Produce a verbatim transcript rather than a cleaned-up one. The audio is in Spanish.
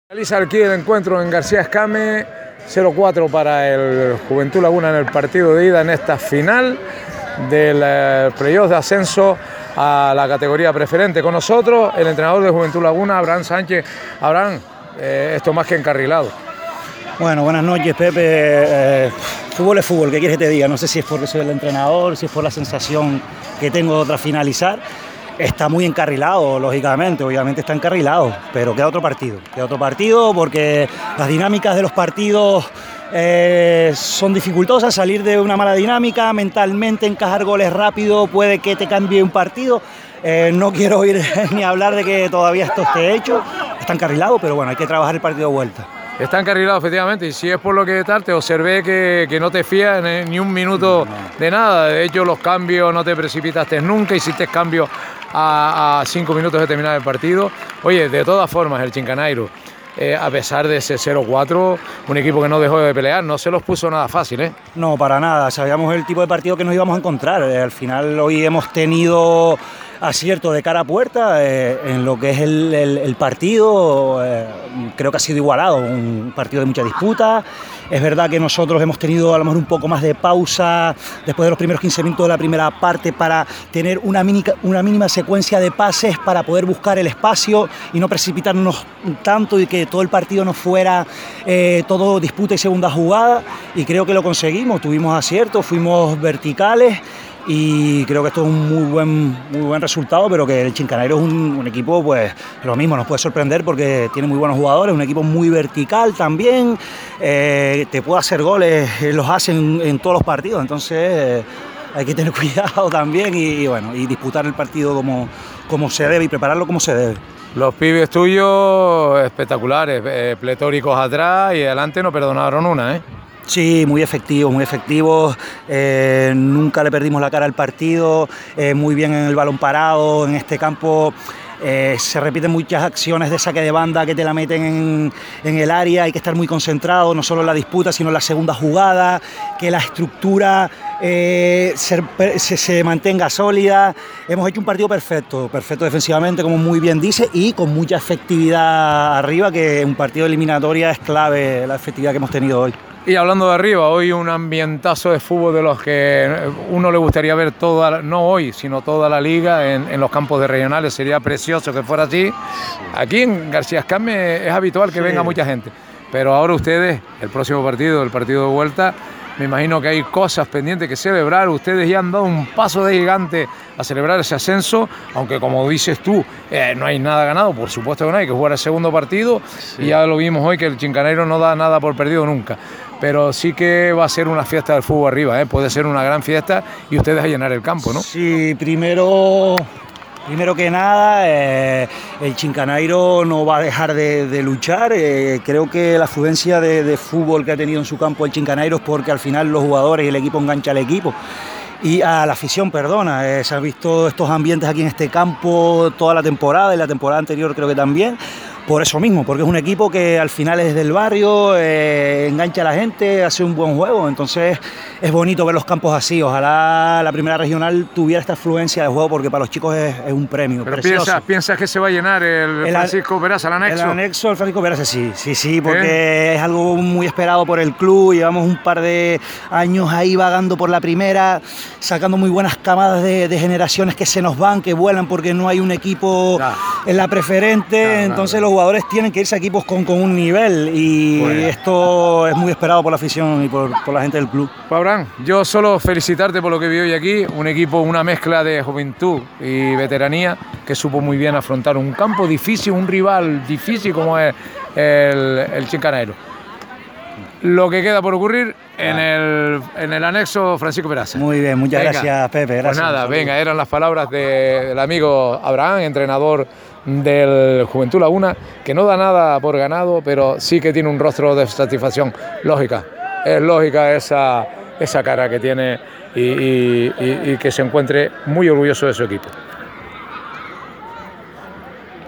Realiza aquí el encuentro en García Escame, cero cuatro para el Juventud Laguna en el partido de ida en esta final del eh, playoff de ascenso a la categoría preferente. Con nosotros el entrenador de Juventud Laguna, Abraham Sánchez. Abraham, eh, esto más que encarrilado. Bueno, buenas noches, Pepe. Eh, fútbol es fútbol, ¿qué quieres que te diga? No sé si es porque soy el entrenador, si es por la sensación que tengo tras finalizar. Está muy encarrilado, lógicamente, obviamente está encarrilado, pero queda otro partido, queda otro partido porque las dinámicas de los partidos eh, son dificultosas. Salir de una mala dinámica, mentalmente encajar goles rápido puede que te cambie un partido. Eh, no quiero ir ni hablar de que todavía esto esté hecho, está encarrilado, pero bueno, hay que trabajar el partido de vuelta. Está encarrilado, efectivamente, y si es por lo que tal, te observé que, que no te fías ni un minuto no, no. de nada. De hecho, los cambios no te precipitaste nunca, hiciste cambios a, a cinco minutos de terminar el partido. Oye, de todas formas, el Chinchanairo, eh, a pesar de ese cero cuatro, un equipo que no dejó de pelear, no se los puso nada fácil, ¿eh? No, para nada, sabíamos el tipo de partido que nos íbamos a encontrar. Eh, al final hoy hemos tenido acierto de cara a puerta eh, en lo que es el, el, el partido. Eh, creo que ha sido igualado, un partido de mucha disputa. Es verdad que nosotros hemos tenido a lo mejor un poco más de pausa después de los primeros quince minutos de la primera parte para tener una, mínica, una mínima secuencia de pases para poder buscar el espacio y no precipitarnos tanto y que todo el partido no fuera eh, todo disputa y segunda jugada, y creo que lo conseguimos, tuvimos aciertos, fuimos verticales. Y creo que esto es un muy buen, muy buen resultado, pero que el Chinchanairo es un, un equipo, pues lo mismo, nos puede sorprender porque tiene muy buenos jugadores, un equipo muy vertical también, eh, te puede hacer goles, eh, los hacen en, en todos los partidos, entonces eh, hay que tener cuidado también y, y bueno, y disputar el partido como, como se debe y prepararlo como se debe. Los pibes tuyos espectaculares, eh, pletóricos atrás y adelante no perdonaron una, ¿eh? Sí, muy efectivos, muy efectivos, eh, nunca le perdimos la cara al partido, eh, muy bien en el balón parado, en este campo eh, se repiten muchas acciones de saque de banda que te la meten en, en el área, hay que estar muy concentrado, no solo en la disputa, sino en la segunda jugada, que la estructura eh, se, se, se mantenga sólida. Hemos hecho un partido perfecto, perfecto defensivamente, como muy bien dice, y con mucha efectividad arriba, que un partido de eliminatoria es clave la efectividad que hemos tenido hoy. Y hablando de arriba, hoy un ambientazo de fútbol de los que uno le gustaría ver toda, no hoy, sino toda la liga en, en los campos de regionales. Sería precioso que fuera así. Aquí en García Escame es habitual que sí venga mucha gente, pero ahora ustedes, el próximo partido, el partido de vuelta, me imagino que hay cosas pendientes que celebrar. Ustedes ya han dado un paso de gigante a celebrar ese ascenso, aunque como dices tú, eh, no hay nada ganado, por supuesto que no, hay que jugar el segundo partido, sí. Y ya lo vimos hoy que el Chinchanairo no da nada por perdido nunca, pero sí que va a ser una fiesta del fútbol arriba, ¿eh? Puede ser una gran fiesta y ustedes a llenar el campo, ¿no? Sí, primero... Primero que nada, eh, el Chinchanairo no va a dejar de, de luchar. Eh, creo que la afluencia de, de fútbol que ha tenido en su campo el Chinchanairo es porque al final los jugadores y el equipo engancha al equipo. Y a la afición, perdona, eh, se han visto estos ambientes aquí en este campo toda la temporada y la temporada anterior creo que también. Por eso mismo, porque es un equipo que al final es del barrio, eh, engancha a la gente, hace un buen juego, entonces es bonito ver los campos así. Ojalá la primera regional tuviera esta afluencia de juego, porque para los chicos es, es un premio. Pero piensas, ¿piensas que se va a llenar el, el Francisco Peraza, el anexo? El anexo, el Francisco Peraza, sí, sí, sí, porque ¿Eh? es algo muy esperado por el club. Llevamos un par de años ahí vagando por la primera, sacando muy buenas camadas de, de generaciones que se nos van, que vuelan porque no hay un equipo claro. en la preferente, claro, entonces claro. los jugadores tienen que irse a equipos con, con un nivel y bueno. esto es muy esperado por la afición y por, por la gente del club. Abraham, yo solo felicitarte por lo que vi hoy aquí, un equipo, una mezcla de juventud y veteranía que supo muy bien afrontar un campo difícil, un rival difícil como es el, el Chinchanairo. Lo que queda por ocurrir en el, en el anexo Francisco Peraza. Muy bien, muchas venga. gracias, Pepe. Gracias. Pues nada, venga, eran las palabras de, del amigo Abraham, entrenador del Juventud Laguna, que no da nada por ganado, pero sí que tiene un rostro de satisfacción lógica. Es lógica esa, esa cara que tiene y, y, y, y que se encuentre muy orgulloso de su equipo.